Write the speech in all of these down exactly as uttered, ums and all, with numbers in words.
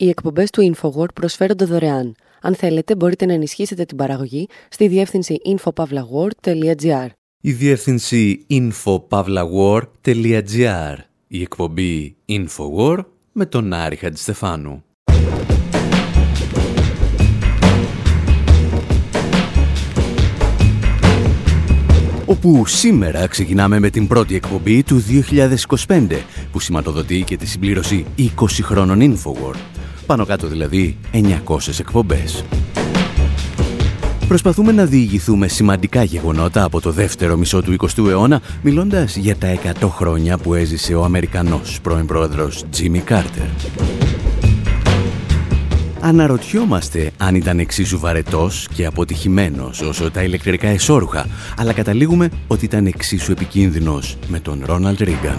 Οι εκπομπές του InfoWar προσφέρονται δωρεάν. Αν θέλετε, μπορείτε να ενισχύσετε την παραγωγή στη διεύθυνση info pavlawar τελεία gr. Η διεύθυνση info pavlawar τελεία gr. Η εκπομπή InfoWar με τον Άρη Χατζηστεφάνου. Όπου σήμερα ξεκινάμε με την πρώτη εκπομπή του δύο χιλιάδες είκοσι πέντε, που σηματοδοτεί και τη συμπλήρωση είκοσι χρόνων InfoWar. Πάνω κάτω δηλαδή εννιακόσιες εκπομπές. Προσπαθούμε να διηγηθούμε σημαντικά γεγονότα από το δεύτερο μισό του εικοστού αιώνα, μιλώντας για τα εκατό χρόνια που έζησε ο Αμερικανός πρώην πρόεδρος Τζίμι Κάρτερ. Αναρωτιόμαστε αν ήταν εξίσου βαρετός και αποτυχημένος όσο τα ηλεκτρικά εσώρουχα, αλλά καταλήγουμε ότι ήταν εξίσου επικίνδυνος με τον Ρόναλντ Ρίγκαν.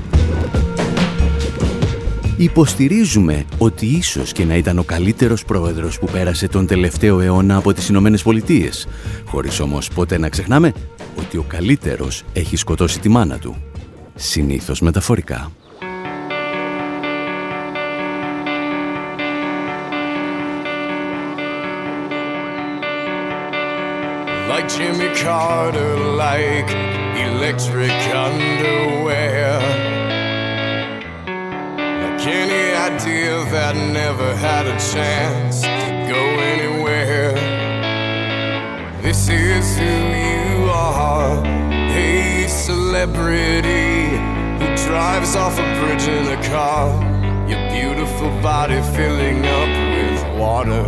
Υποστηρίζουμε ότι ίσως και να ήταν ο καλύτερος πρόεδρος που πέρασε τον τελευταίο αιώνα από τις Ηνωμένες Πολιτείες, χωρίς όμως ποτέ να ξεχνάμε ότι ο καλύτερος έχει σκοτώσει τη μάνα του, συνήθως μεταφορικά. Like Jimmy Carter, like electric underwear. Like any idea that never had a chance to go anywhere. This is who you are, a celebrity who drives off a bridge in a car. Your beautiful body filling up with water.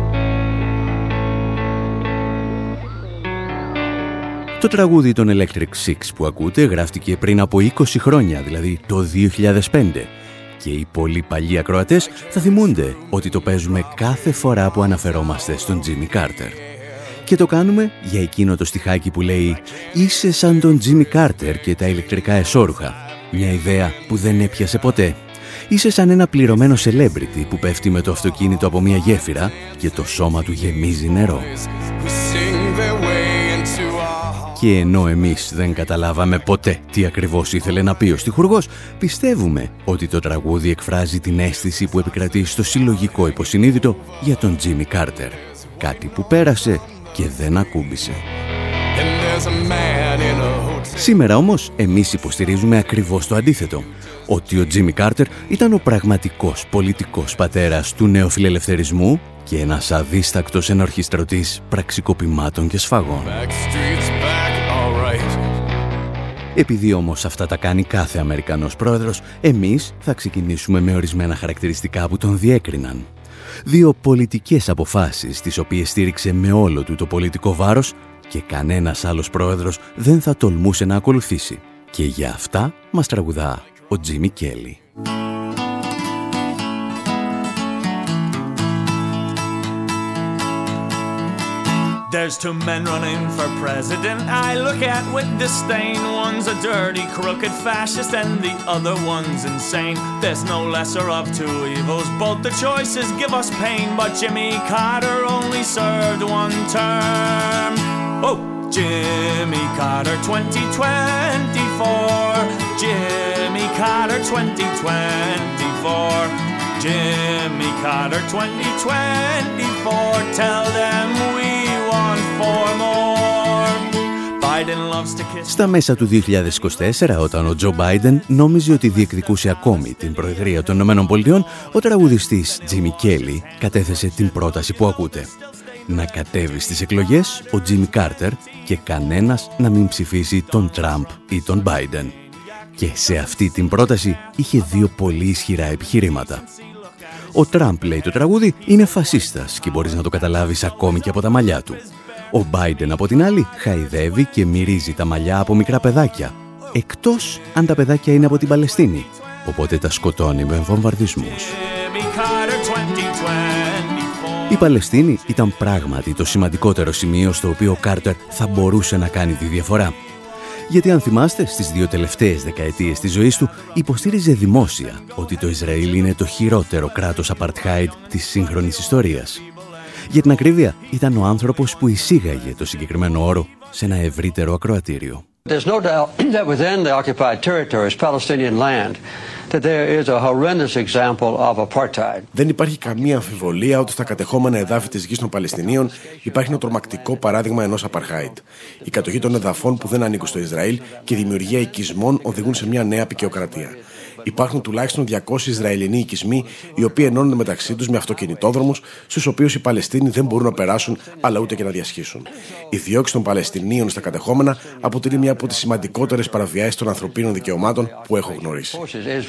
Το τραγούδι των Electric Six που ακούτε γράφτηκε πριν από είκοσι χρόνια, δηλαδή το δύο χιλιάδες πέντε. Και οι πολύ παλιοί ακροατές θα θυμούνται ότι το παίζουμε κάθε φορά που αναφερόμαστε στον Τζίμι Κάρτερ. Και το κάνουμε για εκείνο το στιχάκι που λέει «Είσαι σαν τον Τζίμι Κάρτερ και τα ηλεκτρικά εσώρουχα». Μια ιδέα που δεν έπιασε ποτέ. Είσαι σαν ένα πληρωμένο celebrity που πέφτει με το αυτοκίνητο από μια γέφυρα και το σώμα του γεμίζει νερό. Και ενώ εμείς δεν καταλάβαμε ποτέ τι ακριβώς ήθελε να πει ο στιχουργός, πιστεύουμε ότι το τραγούδι εκφράζει την αίσθηση που επικρατεί στο συλλογικό υποσυνείδητο για τον Τζίμι Κάρτερ. Κάτι που πέρασε και δεν ακούμπησε. Σήμερα όμως εμείς υποστηρίζουμε ακριβώς το αντίθετο. Ότι ο Τζίμι Κάρτερ ήταν ο πραγματικός πολιτικός πατέρας του νεοφιλελευθερισμού και ένας αδίστακτος ενορχιστρωτής πραξικοπημάτων και σφαγών. Επειδή όμως αυτά τα κάνει κάθε Αμερικανός πρόεδρος, εμείς θα ξεκινήσουμε με ορισμένα χαρακτηριστικά που τον διέκριναν. Δύο πολιτικές αποφάσεις, τις οποίες στήριξε με όλο του το πολιτικό βάρος και κανένας άλλος πρόεδρος δεν θα τολμούσε να ακολουθήσει. Και για αυτά μας τραγουδά ο Τζίμι Κέλι. There's two men running for president I look at with disdain. One's a dirty, crooked fascist and the other one's insane. There's no lesser of two evils, both the choices give us pain. But Jimmy Carter only served one term. Oh, Jimmy Carter twenty twenty-four. Jimmy Carter twenty twenty-four. Jimmy Carter twenty twenty-four. Tell them we want four more. Biden loves to kiss. Στα μέσα του δύο χιλιάδες είκοσι τέσσερα, όταν ο Τζο Μπάιντεν νόμιζε ότι διεκδικούσε ακόμη την Προεδρία των Ηνωμένων Πολιτειών, ο τραγουδιστής Τζίμι Κέλι κατέθεσε την πρόταση που ακούτε. Να κατέβει στις εκλογές ο Τζίμι Κάρτερ και κανένας να μην ψηφίσει τον Τραμπ ή τον Μπάιντεν. Και σε αυτή την πρόταση είχε δύο πολύ ισχυρά επιχειρήματα. Ο Τραμπ, λέει το τραγούδι, είναι φασίστας και μπορείς να το καταλάβεις ακόμη και από τα μαλλιά του. Ο Μπάιντεν, από την άλλη, χαϊδεύει και μυρίζει τα μαλλιά από μικρά παιδάκια, εκτός αν τα παιδάκια είναι από την Παλαιστίνη, οπότε τα σκοτώνει με βομβαρδισμούς. Η Παλαιστίνη ήταν πράγματι το σημαντικότερο σημείο στο οποίο ο Κάρτερ θα μπορούσε να κάνει τη διαφορά. Γιατί αν θυμάστε, στις δύο τελευταίες δεκαετίες της ζωής του υποστήριζε δημόσια ότι το Ισραήλ είναι το χειρότερο κράτος apartheid της σύγχρονης ιστορίας. Για την ακρίβεια, ήταν ο άνθρωπος που εισήγαγε το συγκεκριμένο όρο σε ένα ευρύτερο ακροατήριο. There's no doubt that within the occupied territories, Palestinian land, that there is a horrendous example of apartheid. Δεν υπάρχει καμία αμφιβολία ότι στα κατεχόμενα εδάφη της γης των Παλαιστινίων υπάρχει ένα τρομακτικό παράδειγμα ενός απαρχάιτ. Η κατοχή των εδαφών που δεν ανήκουν στο Ισραήλ και η δημιουργία οικισμών οδηγούν σε μια νέα απεικιοκρατία. Υπάρχουν τουλάχιστον διακόσιοι Ισραηλινοί οικισμοί, οι οποίοι ενώνονται μεταξύ τους με αυτοκινητόδρομους, στους οποίους οι Παλαιστίνοι δεν μπορούν να περάσουν, αλλά ούτε και να διασχίσουν. Η διώξη των Παλαιστινίων στα κατεχόμενα αποτελεί μια από τις σημαντικότερες παραβιάσεις των ανθρωπίνων δικαιωμάτων που έχω γνωρίσει.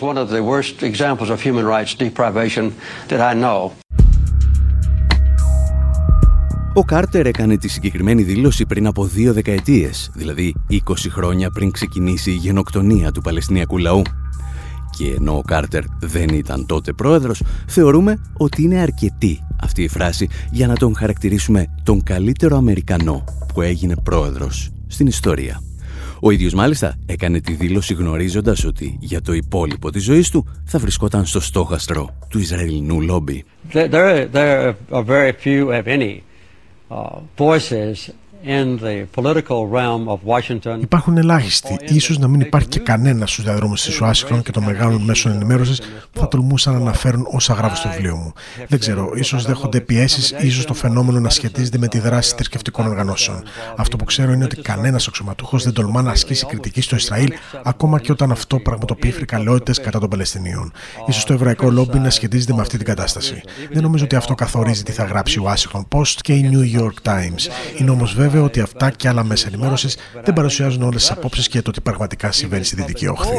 Ο Κάρτερ έκανε τη συγκεκριμένη δήλωση πριν από δύο δεκαετίες, δηλαδή είκοσι χρόνια πριν ξεκινήσει η γενοκτονία του Παλαιστινιακού λαού. Και ενώ ο Κάρτερ δεν ήταν τότε πρόεδρος, θεωρούμε ότι είναι αρκετή αυτή η φράση για να τον χαρακτηρίσουμε τον καλύτερο Αμερικανό που έγινε πρόεδρος στην ιστορία. Ο ίδιος μάλιστα έκανε τη δήλωση γνωρίζοντας ότι για το υπόλοιπο της ζωής του θα βρισκόταν στο στόχαστρο του Ισραηλινού λόμπι. There, there, there are very few, if any, uh, voices in the political realm of Washington. Υπάρχουν ελάχιστοι, ίσως να μην υπάρχει και κανένα στους διαδρόμους της Ουάσιγκτον και των μεγάλων μέσων ενημέρωσης που θα τολμούσαν να αναφέρουν όσα γράφω στο βιβλίο μου. Δεν ξέρω, ίσως δέχονται πιέσεις, ίσως το φαινόμενο να σχετίζεται με τη δράση θρησκευτικών οργανώσεων. Αυτό που ξέρω είναι ότι κανένας αξιωματούχος δεν τολμά να ασκήσει κριτική στο Ισραήλ, ακόμα και όταν αυτό πραγματοποιεί φρικαλαιότητες κατά των Παλαιστινίων. Ίσως το εβραϊκό λόμπι να σχετίζεται με αυτή την κατάσταση. Δεν νομίζω ότι αυτό καθορίζει τι θα γράψει η Washington Post και η New York Times. Είναι όμως βέβαιο ότι αυτά και άλλα μέσα ενημέρωσης δεν παρουσιάζουν όλες τις απόψεις και το τι πραγματικά συμβαίνει στη Δυτική Όχθη.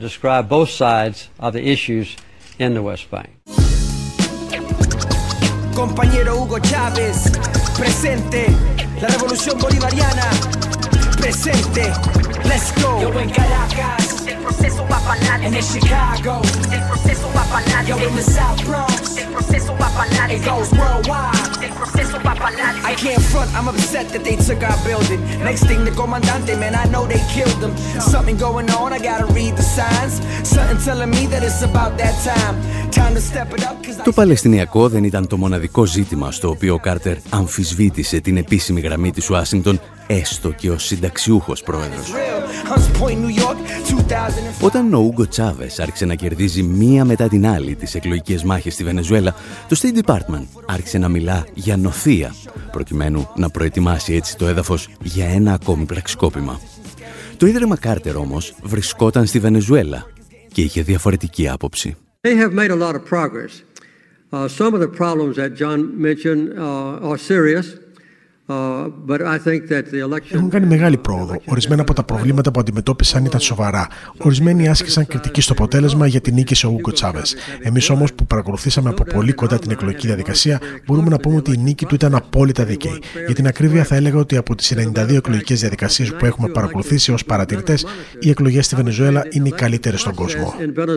Compañero Hugo Chávez, presente, la revolución bolivariana, presente, let's go. Yo en Caracas, el proceso va para adelante. En Chicago, el proceso va para adelante. Yo in the South Bronx, el proceso va para adelante. It goes worldwide, el proceso va para adelante. I can't front, I'm upset that they took our building. Next thing, the comandante, man, I know they killed him. Something going on, I gotta read the signs. Something telling me that it's about that time. Time to step it up. Το Παλαιστινιακό δεν ήταν το μοναδικό ζήτημα στο οποίο ο Κάρτερ αμφισβήτησε την επίσημη γραμμή της Ουάσιγκτον, έστω και ως συνταξιούχος πρόεδρος. Όταν ο Ούγκο Τσάβες άρχισε να κερδίζει μία μετά την άλλη τις εκλογικές μάχες στη Βενεζουέλα, το State Department άρχισε να μιλά για νοθεία, προκειμένου να προετοιμάσει έτσι το έδαφος για ένα ακόμη πραξικόπημα. Το Ίδρυμα Κάρτερ όμως βρισκόταν στη Βενεζουέλα και είχε διαφορετική άποψη. They have made a lot of progress. Uh, some of the problems that John mentioned uh, are serious. Έχουν κάνει μεγάλη πρόοδο. Ορισμένα από τα προβλήματα που αντιμετώπισαν ήταν σοβαρά. Ορισμένοι άσκησαν κριτική στο αποτέλεσμα γιατί νίκησε ο Ούγκο Τσάβες. Εμείς όμως που παρακολουθήσαμε από πολύ κοντά την εκλογική διαδικασία, μπορούμε να πούμε ότι η νίκη του ήταν απόλυτα δίκαιη. Για την ακρίβεια, θα έλεγα ότι από τις ενενήντα δύο εκλογικές διαδικασίες που έχουμε παρακολουθήσει ως παρατηρητές, οι εκλογές στη Βενεζουέλα είναι οι καλύτερες στον κόσμο.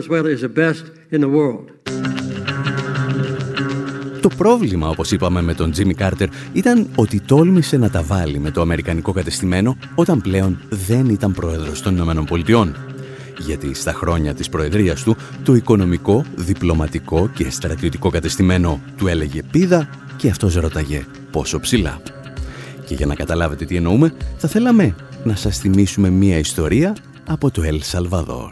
Το πρόβλημα, όπως είπαμε με τον Τζίμι Κάρτερ, ήταν ότι τόλμησε να τα βάλει με το αμερικανικό κατεστημένο όταν πλέον δεν ήταν πρόεδρος των Ηνωμένων Πολιτειών. Γιατί στα χρόνια της προεδρίας του, το οικονομικό, διπλωματικό και στρατιωτικό κατεστημένο του έλεγε πίδα και αυτός ρώταγε πόσο ψηλά. Και για να καταλάβετε τι εννοούμε, θα θέλαμε να σας θυμίσουμε μία ιστορία από το Ελ Σαλβαδόρ.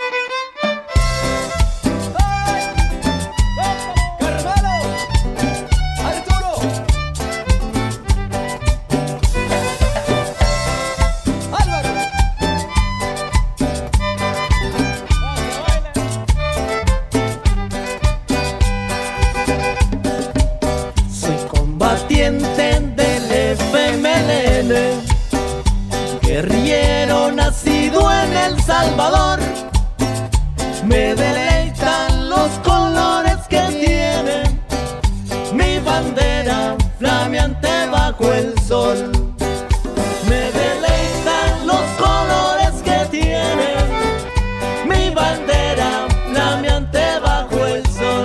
Salvador, me deleitan los colores que tiene mi bandera flameante bajo el sol. Me deleitan los colores que tiene mi bandera flameante bajo el sol.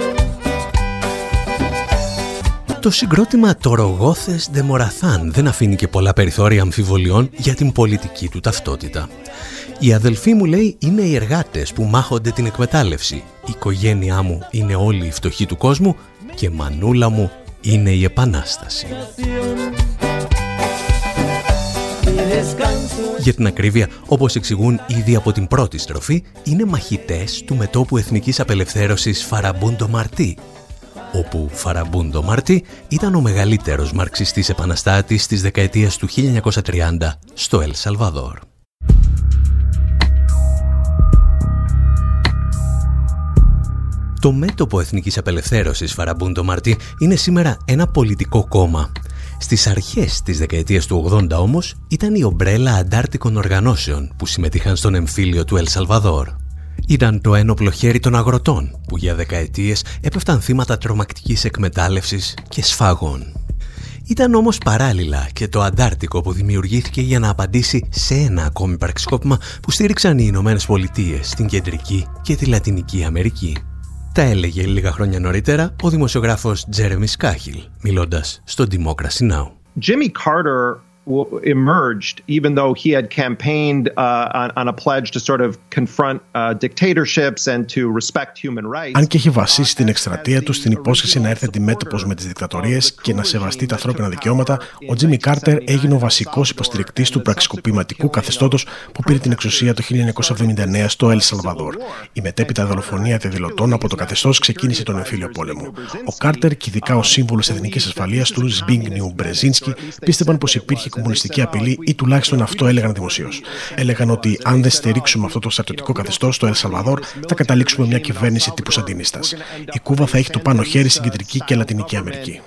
Το συγκρότημα Τορογόθες Ντε Μοραθάν δεν αφήνει και πολλά περιθώρια αμφιβολιών για την πολιτική του ταυτότητα. Οι αδελφοί μου, λέει, είναι οι εργάτες που μάχονται την εκμετάλλευση. Η οικογένειά μου είναι όλοι οι φτωχοί του κόσμου και μανούλα μου είναι η Επανάσταση. Για την ακρίβεια, όπως εξηγούν ήδη από την πρώτη στροφή, είναι μαχητές του μετώπου εθνικής απελευθέρωσης Φαραμπούντο Μαρτί, όπου Φαραμπούντο Μαρτί ήταν ο μεγαλύτερος μαρξιστής επαναστάτης της δεκαετίας του χίλια εννιακόσια τριάντα στο Ελ Σαλβαδόρ. Το μέτωπο εθνικής απελευθέρωσης Φαραμπούντο Μαρτί είναι σήμερα ένα πολιτικό κόμμα. Στις αρχές της δεκαετίας του ογδόντα όμως ήταν η ομπρέλα αντάρτικων οργανώσεων που συμμετείχαν στον εμφύλιο του Ελ Σαλβαδόρ. Ήταν το ένοπλο χέρι των αγροτών που για δεκαετίες έπεφταν θύματα τρομακτικής εκμετάλλευσης και σφαγών. Ήταν όμως παράλληλα και το Αντάρτικο που δημιουργήθηκε για να απαντήσει σε ένα ακόμη πραξικόπημα που στήριξαν οι Ηνωμένες Πολιτείες στην Κεντρική και τη Λατινική Αμερική. Τα έλεγε λίγα χρόνια νωρίτερα ο δημοσιογράφος Τζέρεμι Σκάχιλ, μιλώντας στο Democracy Now! Jimmy Carter emerged, even though he had campaigned uh, on, on a pledge to sort of confront uh, dictatorships and to respect human rights. Αν και έχει βασίσει την εκστρατεία του στην υπόσχεση να έρθει αντιμέτωπος με τις δικτατορίες και να σεβαστεί τα ανθρώπινα δικαιώματα, ο Τζίμι Κάρτερ έγινε ο βασικός υποστηρικτής του πραξικοπηματικού καθεστώτος που πήρε την εξουσία το χίλια εννιακόσια εβδομήντα εννέα στο Ελ Σαλβαδόρ. Η μετέπειτα δολοφονία διαδηλωτών από το καθεστώς ξεκίνησε τον εμφύλιο πόλεμο. Ο Κάρτερ και ειδικά ο σύμβουλος εθνικής ασφαλείας του Ζμπίγνιου Μπρεζίνσκι πίστευαν πως υπήρχε κομμουνιστική απειλή ή τουλάχιστον αυτό έλεγαν δημοσίως. Έλεγαν ότι αν δεν στηρίξουμε αυτό το στρατιωτικό καθεστώς στο Ελ Σαλβαδόρ, θα καταλήξουμε μια κυβέρνηση τύπου Σαντινίστας. Η Κούβα θα έχει το πάνω χέρι στην Κεντρική και Λατινική Αμερική.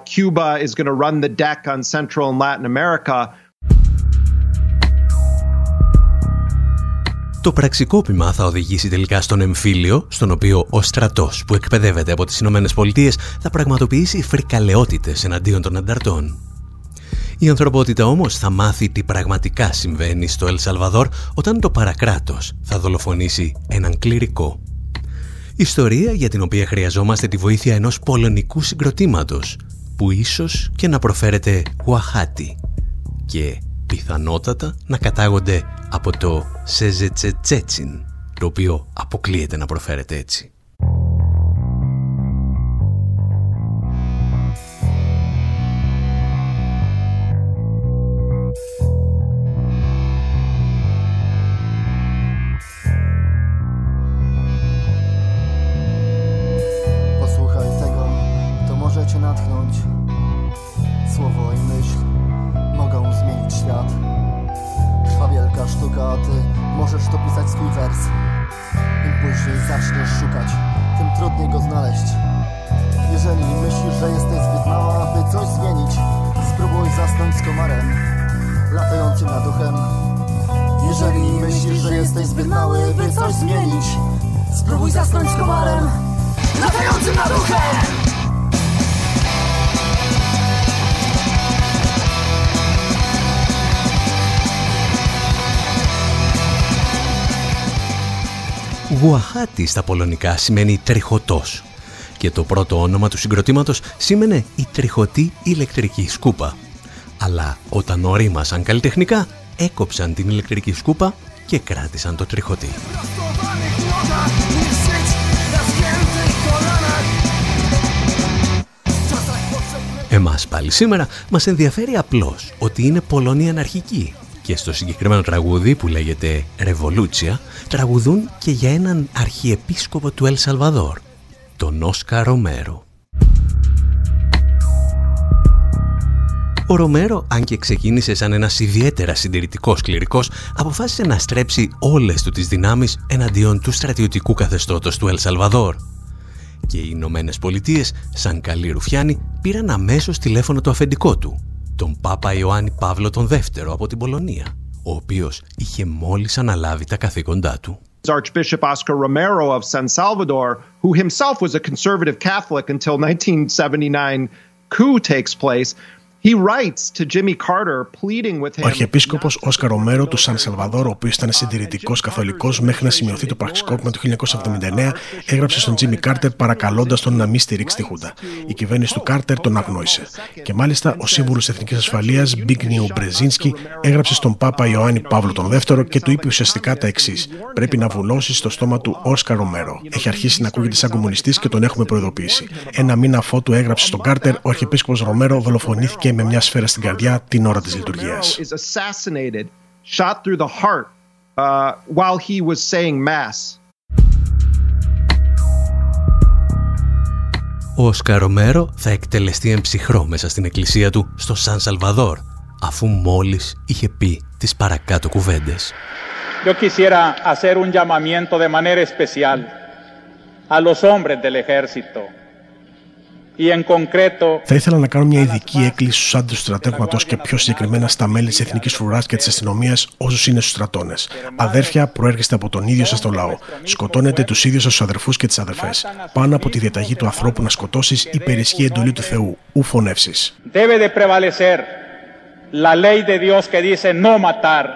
Το πραξικόπημα θα οδηγήσει τελικά στον εμφύλιο, στον οποίο ο στρατός που εκπαιδεύεται από τις Ηνωμένες Πολιτείες θα πραγματοποιήσει φρικαλαιότητες εναντίον των ανταρτών. Η ανθρωπότητα όμως θα μάθει τι πραγματικά συμβαίνει στο Ελ Σαλβαδόρ όταν το παρακράτος θα δολοφονήσει έναν κληρικό. Ιστορία για την οποία χρειαζόμαστε τη βοήθεια ενός πολωνικού συγκροτήματος που ίσως και να προφέρεται Γουαχάτι και πιθανότατα να κατάγονται από το Σεζετσετσέτσιν, το οποίο αποκλείεται να προφέρεται έτσι. Słowo i myśl mogą zmienić świat. Trwa wielka sztuka, a ty możesz to pisać swój wers. Im później zaczniesz szukać, tym trudniej go znaleźć. Jeżeli myślisz, że jesteś zbyt mała, by coś zmienić, spróbuj zasnąć z komarem latającym nad uchem. Jeżeli myślisz, że jesteś zbyt mały, by coś zmienić, spróbuj zasnąć z komarem latającym nad uchem. Γουαχάτι στα πολωνικά σημαίνει τριχωτός και το πρώτο όνομα του συγκροτήματος σήμαινε η τριχωτή ηλεκτρική σκούπα. Αλλά όταν ορίμασαν καλλιτεχνικά, έκοψαν την ηλεκτρική σκούπα και κράτησαν το τριχωτή. Εμάς πάλι σήμερα μας ενδιαφέρει απλώς ότι είναι Πολωνοί αναρχικοί. Και στο συγκεκριμένο τραγούδι που λέγεται «Ρεβολούτσια» τραγουδούν και για έναν αρχιεπίσκοπο του Ελ Σαλβαδόρ, τον Όσκαρ Ρομέρο. Ο Ρομέρο, αν και ξεκίνησε σαν ένας ιδιαίτερα συντηρητικός κληρικός, αποφάσισε να στρέψει όλες του τις δυνάμεις εναντίον του στρατιωτικού καθεστώτος του Ελ Σαλβαδόρ. Και οι Ηνωμένες Πολιτείες, σαν καλοί ρουφιάνοι, πήραν αμέσως τηλέφωνο το αφεντικό του, τον Πάπα Ιωάννη Παύλο τον Δεύτερο από την Πολωνία, ο οποίος είχε μόλις αναλάβει τα καθήκοντά του. Archbishop Oscar Romero of San Salvador, who himself was a conservative Catholic until nineteen seventy-nine coup takes place, he writes to Jimmy Carter pleading with him. Ο Αρχιεπίσκοπος Όσκαρ Ρομέρο του Σαν Σαλβαδόρ, ο οποίος ήταν συντηρητικός καθολικός μέχρι να σημειωθεί το πραξικόπημα του χίλια εννιακόσια εβδομήντα εννέα, έγραψε στον Τζίμι Κάρτερ παρακαλώντας τον να μην στηρίξει τη Χούντα. Η κυβέρνηση του Κάρτερ τον αγνόησε. Και μάλιστα ο σύμβουλος εθνικής ασφαλείας Ζμπίγνιου Μπρεζίνσκι έγραψε στον Πάπα Ιωάννη Παύλο τον Δεύτερο και του είπε ουσιαστικά τα εξής: πρέπει να βουλώσει στο στόμα του Όσκαρ Ρομέρο. Έχει αρχίσει να ακούγεται σαν κομμουνιστής και τον έχουμε προειδοποιήσει. Ένα μήνα αφότου έγραψε στον Κάρτερ, ο Αρχιεπίσκοπος Ρομέρο δολοφονήθηκε με μια σφαίρα στην καρδιά την ώρα της λειτουργίας. Ο Όσκαρ Ρομέρο θα εκτελεστεί εμψυχρό μέσα στην εκκλησία του στο Σαν Σαλβαδόρ, αφού μόλις είχε πει τις παρακάτω κουβέντες. Yo quisiera hacer un llamamiento de manera especial a los hombres del ejército. Θα ήθελα να κάνω μια ειδική έκκληση στους άντρες του στρατεύματος και πιο συγκεκριμένα στα μέλη της Εθνικής Φρουράς και της αστυνομίας, όσους είναι στους στρατώνες. Αδέρφια, προέρχεστε από τον ίδιο σας το λαό. Σκοτώνετε τους ίδιους σας τους αδερφούς και τις αδερφές. Πάνω από τη διαταγή του ανθρώπου να σκοτώσεις υπερισχύει η εντολή του Θεού. Ου φωνεύσεις. Debe de prevalecer la ley de Dios que dice no matar.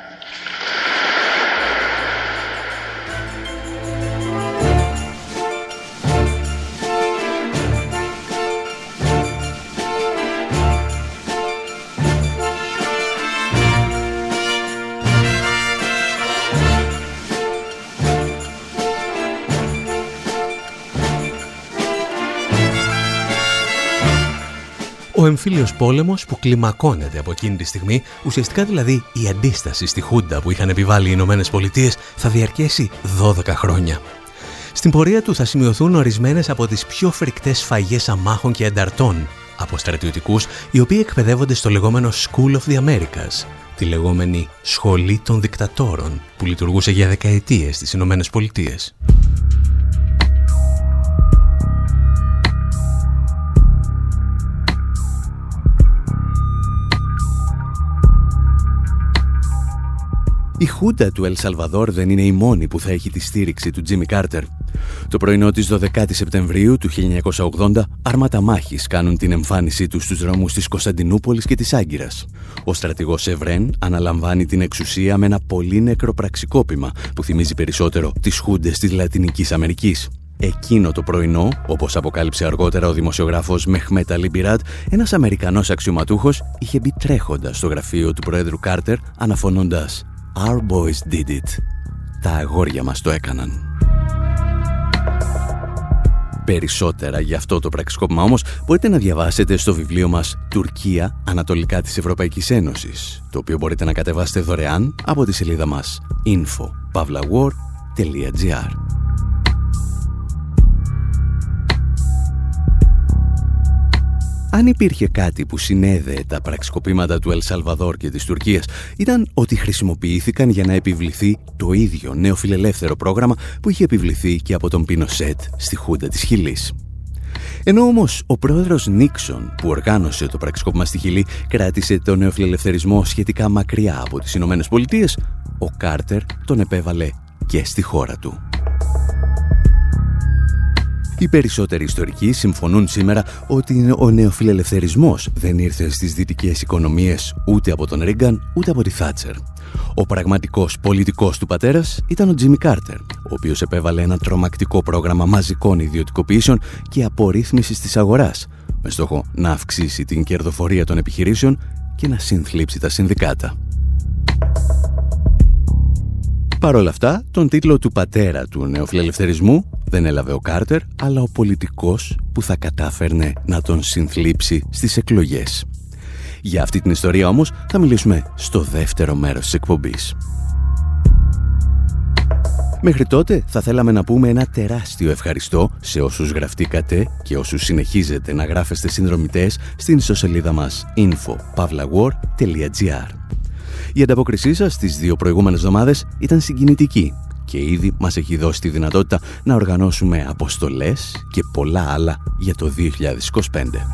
Ο εμφύλιος πόλεμος που κλιμακώνεται από εκείνη τη στιγμή, ουσιαστικά δηλαδή η αντίσταση στη Χούντα που είχαν επιβάλει οι Ηνωμένες Πολιτείες, θα διαρκέσει δώδεκα χρόνια. Στην πορεία του θα σημειωθούν ορισμένες από τις πιο φρικτές σφαγές αμάχων και ανταρτών από στρατιωτικούς, οι οποίοι εκπαιδεύονται στο λεγόμενο School of the Americas, τη λεγόμενη σχολή των δικτατόρων που λειτουργούσε για δεκαετίες στις Ηνωμένες Πολιτείες. Η Χούντα του Ελ Σαλβαδόρ δεν είναι η μόνη που θα έχει τη στήριξη του Τζίμι Κάρτερ. Το πρωινό της δωδεκάτη Σεπτεμβρίου του χίλια εννιακόσια ογδόντα, άρματα μάχης κάνουν την εμφάνισή τους στους δρόμους της Κωνσταντινούπολης και της Άγκυρας. Ο στρατηγός Ευρέν αναλαμβάνει την εξουσία με ένα πολύ νεκρό πραξικόπημα που θυμίζει περισσότερο τις Χούντες της Λατινικής Αμερικής. Εκείνο το πρωινό, όπως αποκάλυψε αργότερα ο δημοσιογράφος Μεχμέτ Αλί Μπιράτ, ένας Αμερικανός αξιωματούχος είχε μπει τρέχοντας στο γραφείο του Προέδρου Κάρτερ αναφωνώντας «Our boys did it». Τα αγόρια μας το έκαναν. Περισσότερα για αυτό το πραξικόπημα όμως μπορείτε να διαβάσετε στο βιβλίο μας «Τουρκία, Ανατολικά της Ευρωπαϊκής Ένωσης», το οποίο μπορείτε να κατεβάσετε δωρεάν από τη σελίδα μας info pavla war dot gr. Αν υπήρχε κάτι που συνέδεε τα πραξικοπήματα του Ελ Σαλβαδόρ και της Τουρκίας, ήταν ότι χρησιμοποιήθηκαν για να επιβληθεί το ίδιο νεοφιλελεύθερο πρόγραμμα που είχε επιβληθεί και από τον Πινοσέτ στη Χούντα της Χιλής. Ενώ όμως ο πρόεδρος Νίξον, που οργάνωσε το πραξικόπημα στη Χιλή, κράτησε τον νεοφιλελευθερισμό σχετικά μακριά από τις Ηνωμένες Πολιτείες, ο Κάρτερ τον επέβαλε και στη χώρα του. Οι περισσότεροι ιστορικοί συμφωνούν σήμερα ότι ο νεοφιλελευθερισμός δεν ήρθε στις δυτικές οικονομίες ούτε από τον Ρίγκαν ούτε από τη Θάτσερ. Ο πραγματικός πολιτικός του πατέρας ήταν ο Τζίμι Κάρτερ, ο οποίος επέβαλε ένα τρομακτικό πρόγραμμα μαζικών ιδιωτικοποιήσεων και απορρίθμισης της αγοράς, με στόχο να αυξήσει την κερδοφορία των επιχειρήσεων και να συνθλίψει τα συνδικάτα. Παρ' όλα αυτά, τον τίτλο του πατέρα του νεοφιλελευθερισμού δεν έλαβε ο Κάρτερ, αλλά ο πολιτικός που θα κατάφερνε να τον συνθλίψει στις εκλογές. Για αυτή την ιστορία όμως θα μιλήσουμε στο δεύτερο μέρος της εκπομπής. Μέχρι τότε θα θέλαμε να πούμε ένα τεράστιο ευχαριστώ σε όσους γραφτήκατε και όσους συνεχίζετε να γράφεστε συνδρομητές στην ιστοσελίδα μας info pavla war dot gr. Η ανταπόκρισή σας τις δύο προηγούμενες εβδομάδες ήταν συγκινητική και ήδη μας έχει δώσει τη δυνατότητα να οργανώσουμε αποστολές και πολλά άλλα για το δύο χιλιάδες είκοσι πέντε.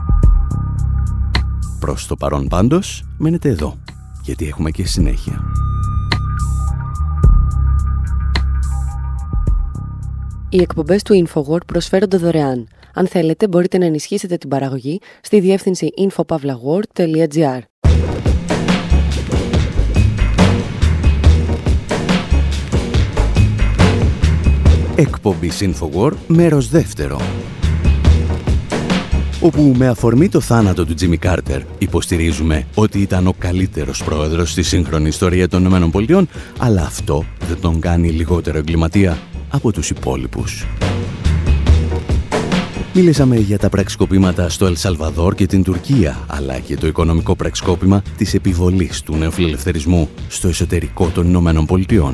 Προς το παρόν πάντως, μένετε εδώ, γιατί έχουμε και συνέχεια. Οι εκπομπές του InfoWord προσφέρονται δωρεάν. Αν θέλετε, μπορείτε να ενισχύσετε την παραγωγή στη διεύθυνση info pavla war dot gr. Εκπομπή InfoWar, μέρος δεύτερο, όπου με αφορμή το θάνατο του Τζίμι Κάρτερ υποστηρίζουμε ότι ήταν ο καλύτερος πρόεδρος στη σύγχρονη ιστορία των ΗΠΑ, αλλά αυτό δεν τον κάνει λιγότερο εγκληματία από τους υπόλοιπους. Μίλησαμε για τα πραξικοπήματα στο Ελ Σαλβαδόρ και την Τουρκία, αλλά και το οικονομικό πραξικόπημα της επιβολής του νεοφιλελευθερισμού στο εσωτερικό των Ηνωμένων Πολιτειών.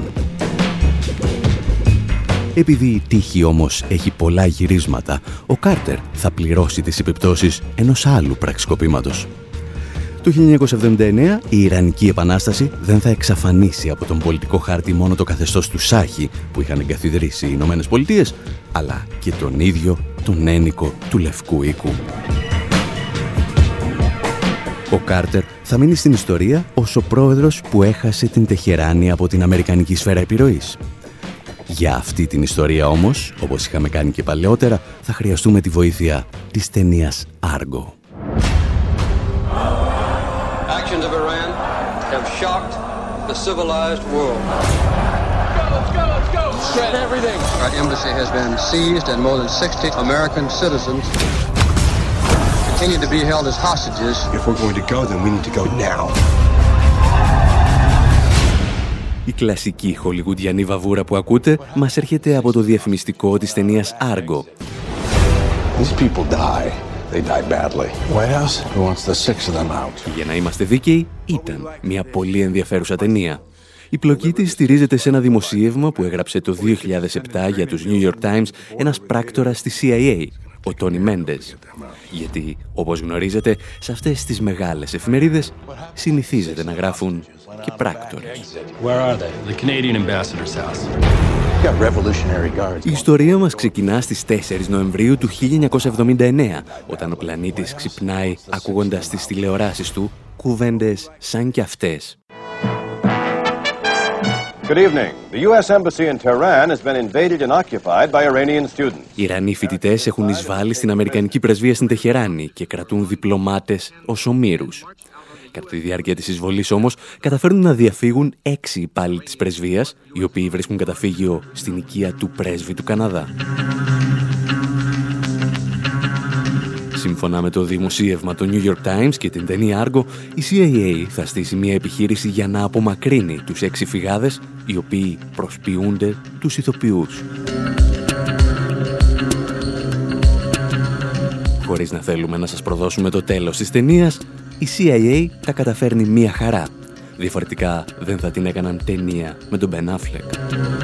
Επειδή η τύχη όμως έχει πολλά γυρίσματα, ο Κάρτερ θα πληρώσει τις επιπτώσεις ενός άλλου πραξικοπήματος. Το χίλια εννιακόσια εβδομήντα εννέα η Ιρανική Επανάσταση δεν θα εξαφανίσει από τον πολιτικό χάρτη μόνο το καθεστώς του Σάχη που είχαν εγκαθιδρύσει οι Ηνωμένες Πολιτείες, αλλά και τον ίδιο τον ένικο του Λευκού Οίκου. Ο Κάρτερ θα μείνει στην ιστορία ως ο πρόεδρος που έχασε την Τεχεράνη από την αμερικανική σφαίρα επιρροής. Για αυτή την ιστορία όμως, όπως είχαμε κάνει και παλαιότερα, θα χρειαστούμε τη βοήθεια της ταινίας Argo. Actions of Iran have shocked the civilized world. Let's go, let's go, let's go! Shred everything! Our embassy has been seized and more than sixty American citizens continue to be held as hostages. If we're going to go, then we need to go now. Η κλασική χολιγουντιανή βαβούρα που ακούτε μας έρχεται από το διαφημιστικό της ταινίας Argo. These people die. They die badly. White House wants the six of them out. Για να είμαστε δίκαιοι, ήταν μια πολύ ενδιαφέρουσα ταινία. Η πλοκή της στηρίζεται σε ένα δημοσίευμα που έγραψε το δύο χιλιάδες επτά για τους New York Times ένας πράκτορας της σι άι έι, ο Τόνι Μέντες. Γιατί, όπως γνωρίζετε, σε αυτές τις μεγάλες εφημερίδες συνηθίζεται να γράφουν και πράκτορες. Η ιστορία μας ξεκινά στις τέσσερις Νοεμβρίου του χίλια εννιακόσια εβδομήντα εννέα, όταν ο πλανήτης ξυπνάει ακούγοντας τις τηλεοράσεις του κουβέντες σαν κι αυτές. Good evening. The U S Embassy in Tehran has been invaded and occupied by Iranian students. Οι Ιρανοί φοιτητές έχουν εισβάλει στην Αμερικανική πρεσβεία στην Τεχεράνη και κρατούν διπλωμάτες ως ομήρους. Κατά τη διάρκεια της εισβολής όμως καταφέρνουν να διαφύγουν έξι υπάλληλοι της πρεσβείας, οι οποίοι βρίσκουν καταφύγιο στην οικία του πρέσβη του Καναδά. Σύμφωνα με το δημοσίευμα του New York Times και την ταινία Argo, η σι άι έι θα στήσει μια επιχείρηση για να απομακρύνει τους έξι φυγάδες, οι οποίοι προσποιούνται τους ηθοποιούς. Χωρίς να θέλουμε να σας προδώσουμε το τέλος της ταινίας, η σι άι έι τα καταφέρνει μία χαρά. Διαφορετικά δεν θα την έκαναν ταινία με τον Ben Affleck.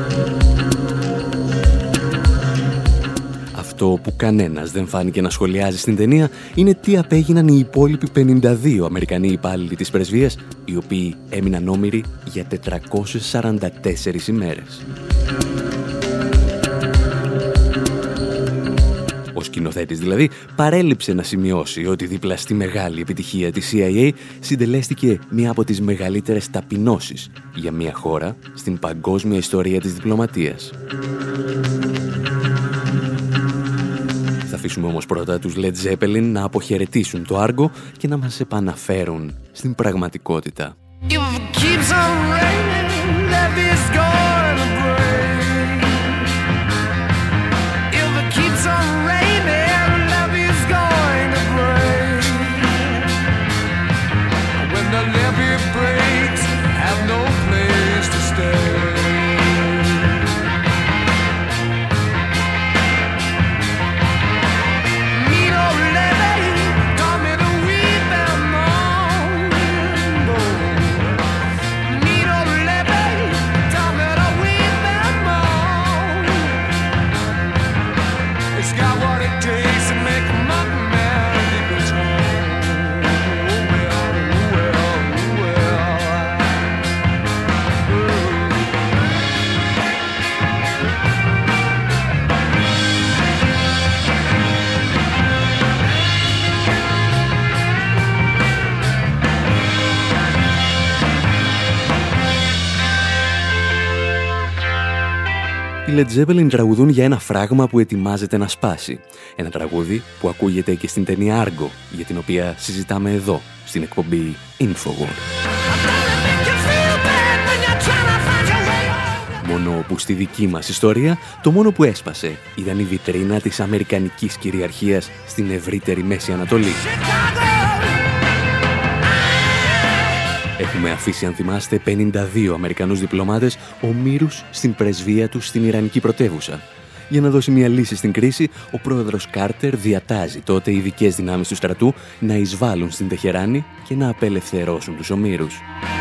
Αυτό που κανένας δεν φάνηκε να σχολιάζει στην ταινία είναι τι απέγιναν οι υπόλοιποι πενήντα δύο Αμερικανοί υπάλληλοι της πρεσβείας, οι οποίοι έμειναν όμηροι για τετρακόσιες σαράντα τέσσερις ημέρες. Ο σκηνοθέτης δηλαδή παρέλειψε να σημειώσει ότι δίπλα στη μεγάλη επιτυχία της σι άι έι συντελέστηκε μία από τις μεγαλύτερες ταπεινώσεις για μία χώρα στην παγκόσμια ιστορία της διπλωματίας. Θα αφήσουμε όμως πρώτα τους Led Zeppelin να αποχαιρετήσουν το Argo και να μας επαναφέρουν στην πραγματικότητα. Οι Led Zeppelin τραγουδούν για ένα φράγμα που ετοιμάζεται να σπάσει. Ένα τραγούδι που ακούγεται και στην ταινία Argo, για την οποία συζητάμε εδώ, στην εκπομπή Infowar. Μόνο που στη δική μας ιστορία, το μόνο που έσπασε ήταν η βιτρίνα της αμερικανικής κυριαρχίας στην ευρύτερη Μέση Ανατολή. Έχουμε αφήσει, αν θυμάστε, πενήντα δύο Αμερικανούς διπλωμάτες ομήρους στην πρεσβεία τους στην Ιρανική πρωτεύουσα. Για να δώσει μια λύση στην κρίση, ο πρόεδρος Κάρτερ διατάζει τότε ειδικές δυνάμεις του στρατού να εισβάλλουν στην Τεχεράνη και να απελευθερώσουν τους ομήρους.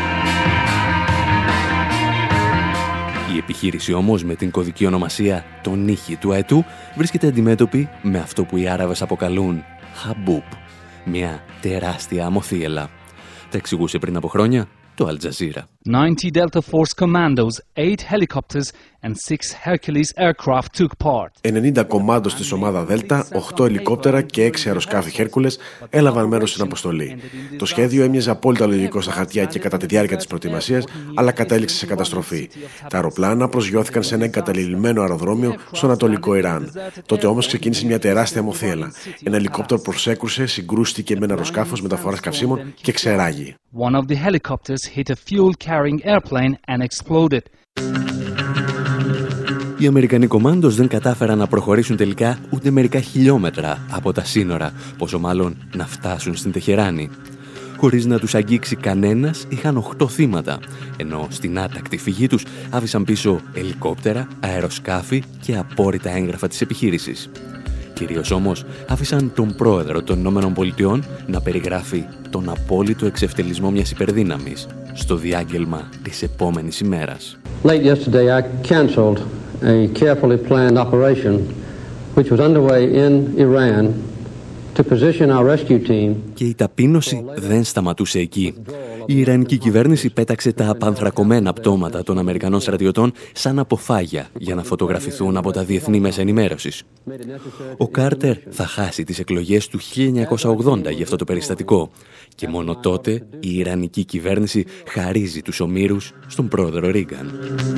Η επιχείρηση όμως με την κωδική ονομασία «Το νύχι του Αετού» βρίσκεται αντιμέτωπη με αυτό που οι Άραβες αποκαλούν «Χαμπούπ», μια τεράστια αμοθίελα. Τα εξηγούσε πριν από χρόνια το Al Jazeera. ninety Delta Force commandos, eight helicopters and six Hercules aircraft took part. ενενήντα κομμάντος της ομάδα Δέλτα, οκτώ ελικόπτερα και έξι αεροσκάφη Χέρκουλες έλαβαν μέρος στην αποστολή. Το σχέδιο έμοιαζε απόλυτα λογικό στα χαρτιά και κατά τη διάρκεια της προετοιμασίας, αλλά κατέληξε σε καταστροφή. Τα αεροπλάνα προσγειώθηκαν σε ένα εγκαταλειμμένο αεροδρόμιο στο ανατολικό Ιράν. Τότε όμως ξεκίνησε μια τεράστια αμοθίελα. Ένα ελικόπτερο προσέκρουσε, συγκρούστηκε με ένα αεροσκάφος μεταφοράς καυσίμων και ξεράγει. One of the helicopters hit a fuel-carrying airplane and exploded. Οι Αμερικανοί κομμάντος δεν κατάφεραν να προχωρήσουν τελικά ούτε μερικά χιλιόμετρα από τα σύνορα, πόσο μάλλον να φτάσουν στην Τεχεράνη. Χωρίς να τους αγγίξει κανένας, είχαν οκτώ θύματα, ενώ στην άτακτη φυγή τους άφησαν πίσω ελικόπτερα, αεροσκάφη και απόρριτα έγγραφα της επιχείρησης. Κυρίως όμως άφησαν τον πρόεδρο των Ηνωμένων Πολιτειών να περιγράφει τον απόλυτο εξευτελισμό μιας υπερδύναμης στο διάγγελμα της επόμενης ημέρας. Late yesterday I cancelled a carefully planned operation which was underway in Iran to position our rescue team. Και η ταπείνωση δεν σταματούσε εκεί. Η Ιρανική κυβέρνηση πέταξε τα απανθρακωμένα πτώματα των Αμερικανών στρατιωτών σαν αποφάγια για να φωτογραφηθούν από τα διεθνή μέσα ενημέρωσης. Ο Κάρτερ θα χάσει τις εκλογές του χίλια εννιακόσια ογδόντα για αυτό το περιστατικό και μόνο τότε η Ιρανική κυβέρνηση χαρίζει τους ομήρους στον πρόεδρο Ρίγκαν.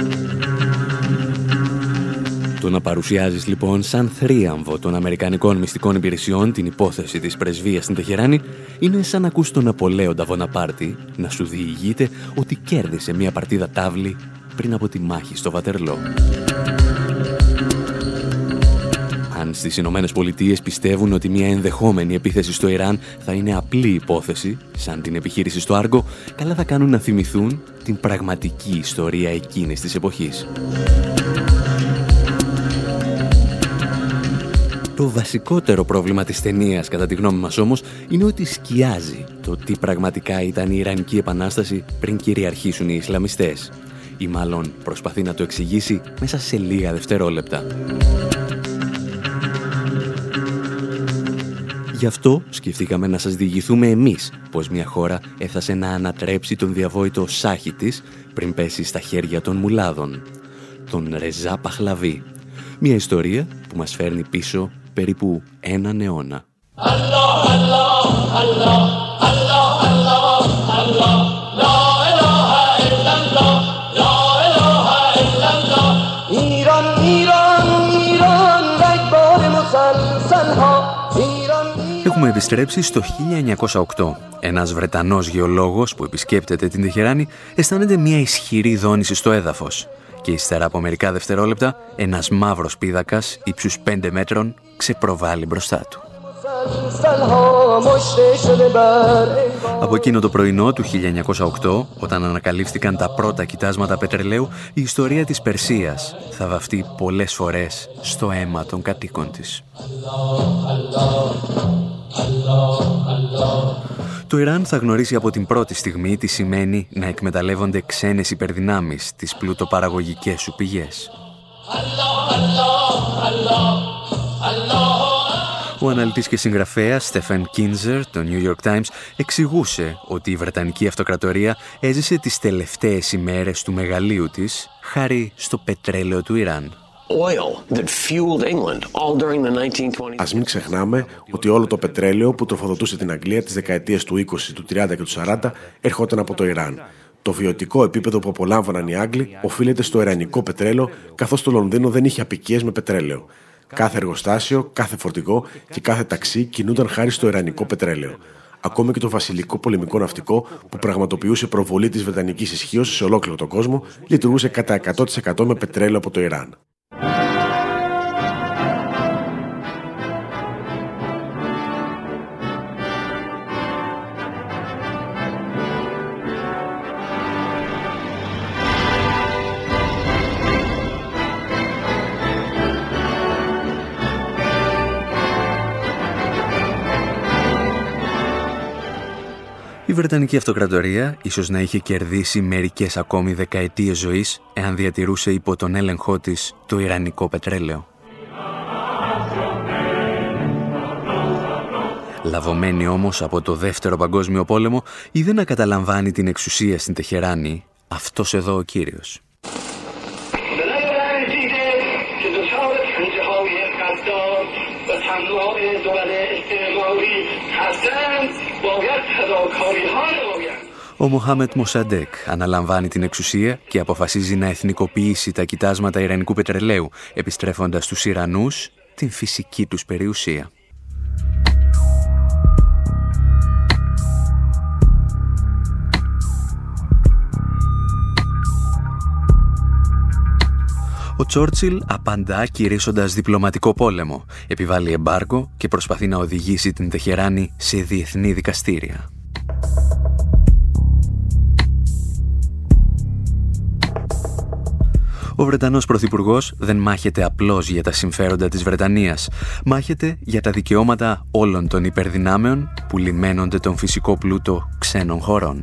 Το να παρουσιάζεις λοιπόν σαν θρίαμβο των Αμερικανικών μυστικών υπηρεσιών την υπόθεση της πρεσβείας στην Τεχεράνη είναι σαν να ακούς τον Ναπολέοντα Βοναπάρτη να σου διηγείται ότι κέρδισε μια παρτίδα τάβλη πριν από τη μάχη στο Βατερλό. Αν στις Ηνωμένες Πολιτείες πιστεύουν ότι μια ενδεχόμενη επίθεση στο Ιράν θα είναι απλή υπόθεση, σαν την επιχείρηση στο Άργο, καλά θα κάνουν να θυμηθούν την πραγματική ιστορία εκείνης της εποχής. Το βασικότερο πρόβλημα της ταινίας, κατά τη γνώμη μας όμως, είναι ότι σκιάζει το τι πραγματικά ήταν η Ιρανική Επανάσταση πριν κυριαρχήσουν οι Ισλαμιστές. Ή μάλλον προσπαθεί να το εξηγήσει μέσα σε λίγα δευτερόλεπτα. Γι' αυτό σκεφτήκαμε να σας διηγηθούμε εμείς πως μια χώρα έφτασε να ανατρέψει τον διαβόητο Σάχη της πριν πέσει στα χέρια των μουλάδων, τον Ρεζά Παχλαβή. Μια ιστορία που μας φέρνει πίσω περίπου έναν αιώνα. Έχουμε επιστρέψει στο χίλια εννιακόσια οκτώ. Ένας Βρετανός γεωλόγος που επισκέπτεται την Τεχεράνη αισθάνεται μια ισχυρή δόνηση στο έδαφος. Και ύστερα από μερικά δευτερόλεπτα, ένας μαύρος πίδακας ύψους πέντε μέτρων ξεπροβάλλει μπροστά του. Από εκείνο το πρωινό του χίλια εννιακόσια οκτώ, όταν ανακαλύφθηκαν τα πρώτα κοιτάσματα πετρελαίου, η ιστορία της Περσίας θα βαφτεί πολλές φορές στο αίμα των κατοίκων της. Το Ιράν θα γνωρίσει από την πρώτη στιγμή τι σημαίνει να εκμεταλλεύονται ξένες υπερδυνάμεις τις πλουτοπαραγωγικές σου πηγές. Ο αναλυτής και συγγραφέας Στέφεν Κίνζερ, το New York Times, εξηγούσε ότι η Βρετανική Αυτοκρατορία έζησε τις τελευταίες ημέρες του μεγαλείου της χάρη στο πετρέλαιο του Ιράν. Ας μην ξεχνάμε ότι όλο το πετρέλαιο που τροφοδοτούσε την Αγγλία τις δεκαετίες του είκοσι, του τριάντα και του σαράντα ερχόταν από το Ιράν. Το βιωτικό επίπεδο που απολάμβαναν οι Άγγλοι οφείλεται στο ιρανικό πετρέλαιο, καθώς το Λονδίνο δεν είχε αποικίες με πετρέλαιο. Κάθε εργοστάσιο, κάθε φορτηγό και κάθε ταξί κινούνταν χάρη στο ιρανικό πετρέλαιο. Ακόμη και το βασιλικό πολεμικό ναυτικό, που πραγματοποιούσε προβολή της βρετανικής ισχύως σε ολόκληρο τον κόσμο, λειτουργούσε κατά εκατό τοις εκατό με πετρέλαιο από το Ιράν. Η Βρετανική Αυτοκρατορία ίσως να είχε κερδίσει μερικές ακόμη δεκαετίες ζωής εάν διατηρούσε υπό τον έλεγχό της το ιρανικό πετρέλαιο. Λαβωμένη όμως από το Δεύτερο Παγκόσμιο Πόλεμο, είδε να καταλαμβάνει την εξουσία στην Τεχεράνη αυτός εδώ ο κύριος. Ο Μοχάμετ Μοσαντέκ αναλαμβάνει την εξουσία και αποφασίζει να εθνικοποιήσει τα κοιτάσματα ιρανικού πετρελαίου, επιστρέφοντας στους Ιρανούς την φυσική τους περιουσία. Ο Τσόρτσιλ απαντά κηρύσσοντας διπλωματικό πόλεμο, επιβάλλει εμπάργκο και προσπαθεί να οδηγήσει την Τεχεράνη σε διεθνή δικαστήρια. Ο Βρετανός Πρωθυπουργός δεν μάχεται απλώς για τα συμφέροντα της Βρετανίας, μάχεται για τα δικαιώματα όλων των υπερδυνάμεων που λιμένονται τον φυσικό πλούτο ξένων χωρών.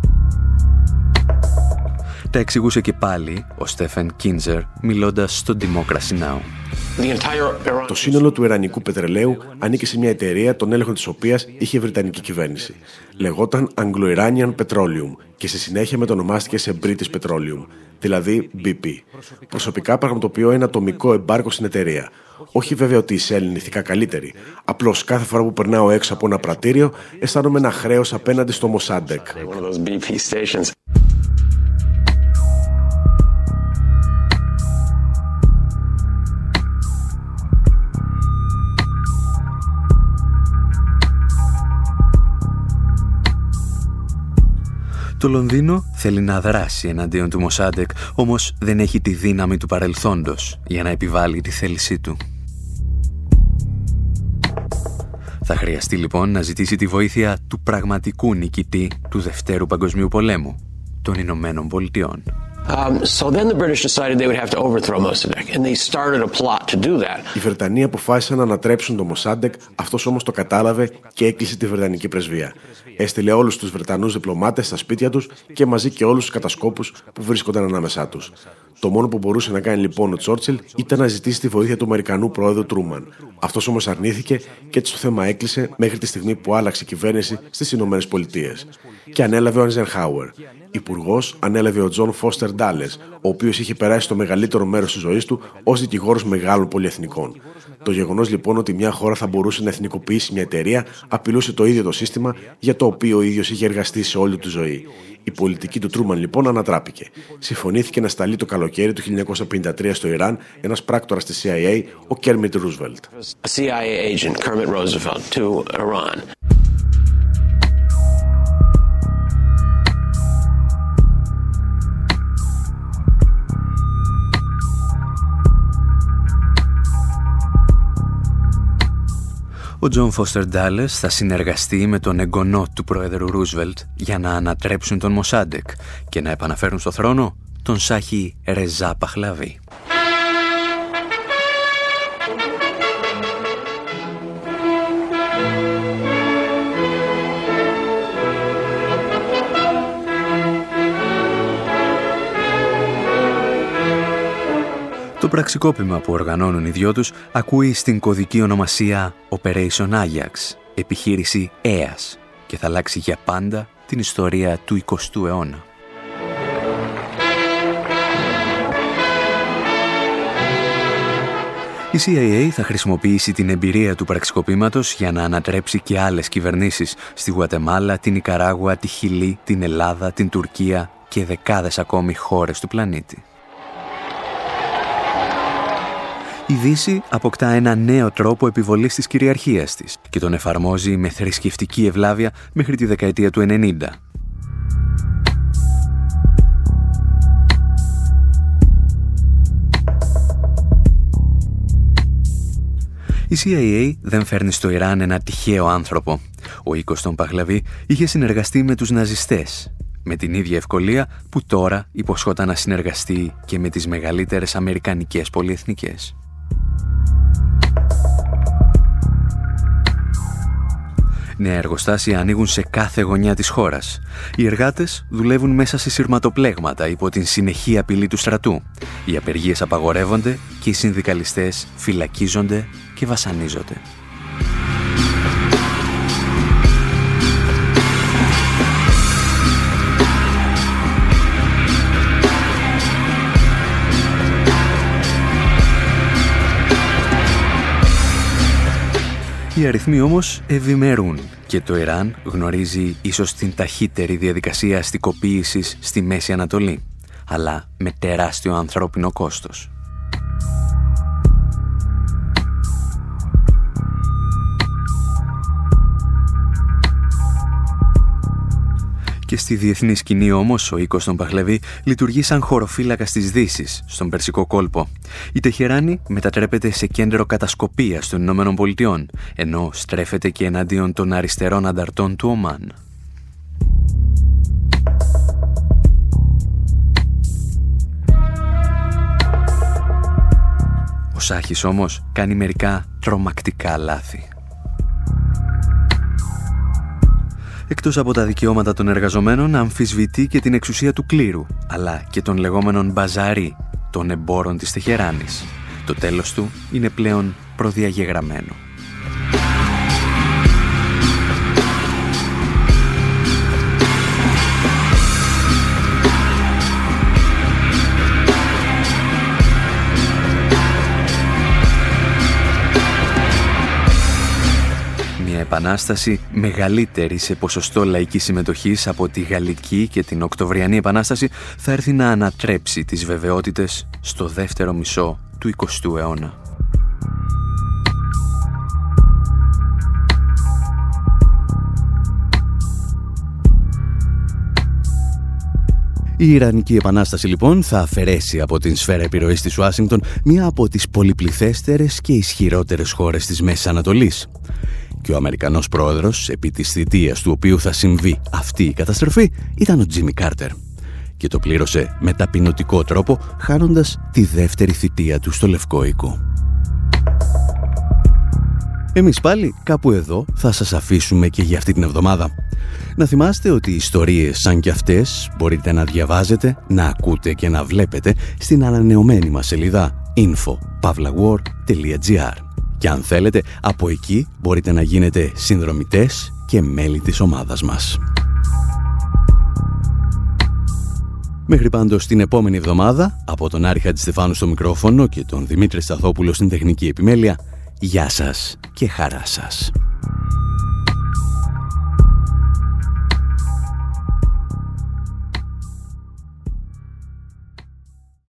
Τα εξηγούσε και πάλι ο Στέφεν Κίνζερ μιλώντας στο Democracy Now! Το σύνολο του ιρανικού πετρελαίου ανήκε σε μια εταιρεία, τον έλεγχο της οποίας είχε η Βρετανική κυβέρνηση. Λεγόταν Anglo-Iranian Petroleum και στη συνέχεια μετονομάστηκε σε British Petroleum, δηλαδή μπι πι. Προσωπικά πραγματοποιώ ένα ατομικό εμπάργκο στην εταιρεία. Όχι βέβαια ότι εισέλνει ηθικά καλύτερη. Απλώς κάθε φορά που περνάω έξω από ένα πρατήριο, αισθάνομαι ένα χρέος απέναντι στο Μοσάντεκ. Το Λονδίνο θέλει να δράσει εναντίον του Μοσάντεκ, όμως δεν έχει τη δύναμη του παρελθόντος για να επιβάλλει τη θέλησή του. Θα χρειαστεί λοιπόν να ζητήσει τη βοήθεια του πραγματικού νικητή του Δευτέρου Παγκοσμίου Πολέμου, των Ηνωμένων Πολιτειών. Um, so then the British decided they would have to overthrow Mossadegh, and they started a plot to do that. Οι Βρετανοί αποφάσισαν να ανατρέψουν τον Μοσάντεκ, αυτός όμως το κατάλαβε και έκλεισε τη Βρετανική πρεσβεία. Έστειλε όλους τους Βρετανούς διπλωμάτες στα σπίτια τους και μαζί και όλους τους κατασκόπους που βρίσκονταν ανάμεσά τους. Το μόνο που μπορούσε να κάνει λοιπόν ο Τσόρτσιλ ήταν να ζητήσει τη βοήθεια του Αμερικανού πρόεδρου Τρούμαν. Αυτός όμως αρνήθηκε και έτσι το θέμα έκλεισε μέχρι τη στιγμή που άλλαξε η κυβέρνηση στις Ηνωμένες Πολιτείες. Και ανέλαβε ο Eisenhower. Υπουργός ανέλαβε ο Τζον Φώστερ Ντάλες, ο οποίος είχε περάσει το μεγαλύτερο μέρος της ζωής του ως δικηγόρος μεγάλων πολυεθνικών. Το γεγονός λοιπόν ότι μια χώρα θα μπορούσε να εθνικοποιήσει μια εταιρεία απειλούσε το ίδιο το σύστημα για το οποίο ο ίδιος είχε εργαστεί σε όλη του ζωή. Η πολιτική του Τρούμαν λοιπόν ανατράπηκε. Συμφωνήθηκε να σταλεί το καλοκαίρι του χίλια εννιακόσια πενήντα τρία στο Ιράν ένας πράκτορας της σι άι έι, ο Κέρμιτ Ρούσβελτ. σι άι έι agent Kermit Roosevelt to Iran. Ο Τζον Φώστερ Ντάλες θα συνεργαστεί με τον εγγονό του πρόεδρου Ρούσβελτ για να ανατρέψουν τον Μοσάντεκ και να επαναφέρουν στο θρόνο τον Σάχη Ρεζά Παχλαβή. Το πραξικόπημα που οργανώνουν οι δυο τους ακούει στην κωδική ονομασία Operation Ajax, επιχείρηση ΕΑΣ, και θα αλλάξει για πάντα την ιστορία του εικοστού αιώνα. Η σι άι έι θα χρησιμοποιήσει την εμπειρία του πραξικοπήματος για να ανατρέψει και άλλες κυβερνήσεις στη Γουατεμάλα, την Νικαράγουα, τη Χιλή, την Ελλάδα, την Τουρκία και δεκάδες ακόμη χώρες του πλανήτη. Η Δύση αποκτά ένα νέο τρόπο επιβολής της κυριαρχίας της και τον εφαρμόζει με θρησκευτική ευλάβεια μέχρι τη δεκαετία του ενενήντα. Η σι άι έι δεν φέρνει στο Ιράν ένα τυχαίο άνθρωπο. Ο οίκος των Παχλαβή είχε συνεργαστεί με τους ναζιστές, με την ίδια ευκολία που τώρα υποσχόταν να συνεργαστεί και με τις μεγαλύτερες αμερικανικές πολυεθνικές. Νέα εργοστάσια ανοίγουν σε κάθε γωνιά της χώρας. Οι εργάτες δουλεύουν μέσα σε σειρματοπλέγματα υπό την συνεχή απειλή του στρατού. Οι απεργίες απαγορεύονται και οι συνδικαλιστές φυλακίζονται και βασανίζονται. Οι αριθμοί όμως ευημερούν και το Ιράν γνωρίζει ίσως την ταχύτερη διαδικασία αστικοποίησης στη Μέση Ανατολή, αλλά με τεράστιο ανθρώπινο κόστος. Και στη διεθνή σκηνή όμως ο οίκος των Παχλεβί λειτουργεί σαν χωροφύλακας της Δύσης στον Περσικό κόλπο. Η Τεχεράνη μετατρέπεται σε κέντρο κατασκοπίας των Ηνωμένων Πολιτειών, ενώ στρέφεται και εναντίον των αριστερών ανταρτών του Ομάν. Ο Σάχης όμως κάνει μερικά τρομακτικά λάθη. Εκτός από τα δικαιώματα των εργαζομένων, αμφισβητεί και την εξουσία του κλήρου, αλλά και των λεγόμενων μπαζάρι, των εμπόρων της Τεχεράνης. Το τέλος του είναι πλέον προδιαγεγραμμένο. Επανάσταση μεγαλύτερη σε ποσοστό λαϊκής συμμετοχής από τη Γαλλική και την Οκτωβριανή Επανάσταση θα έρθει να ανατρέψει τις βεβαιότητες στο δεύτερο μισό του εικοστού αιώνα. Η Ιρανική Επανάσταση λοιπόν θα αφαιρέσει από την σφαίρα επιρροής της Ουάσιγκτον μία από τις πολυπληθέστερες και ισχυρότερες χώρες της Μέσης Ανατολής. Και ο Αμερικανός πρόεδρος, επί της θητείας του οποίου θα συμβεί αυτή η καταστροφή, ήταν ο Τζίμι Κάρτερ. Και το πλήρωσε με ταπεινωτικό τρόπο, χάνοντας τη δεύτερη θητεία του στο Λευκό Οίκο. Εμείς πάλι κάπου εδώ θα σας αφήσουμε και για αυτή την εβδομάδα. Να θυμάστε ότι ιστορίες σαν κι αυτές μπορείτε να διαβάζετε, να ακούτε και να βλέπετε στην ανανεωμένη μας σελίδα info pavla war dot gr. Και αν θέλετε, από εκεί μπορείτε να γίνετε συνδρομητές και μέλη της ομάδας μας. Μέχρι πάντως την επόμενη εβδομάδα, από τον Άρη Χατζηστεφάνου στο μικρόφωνο και τον Δημήτρη Σταθόπουλο στην τεχνική επιμέλεια, γεια σας και χαρά σας.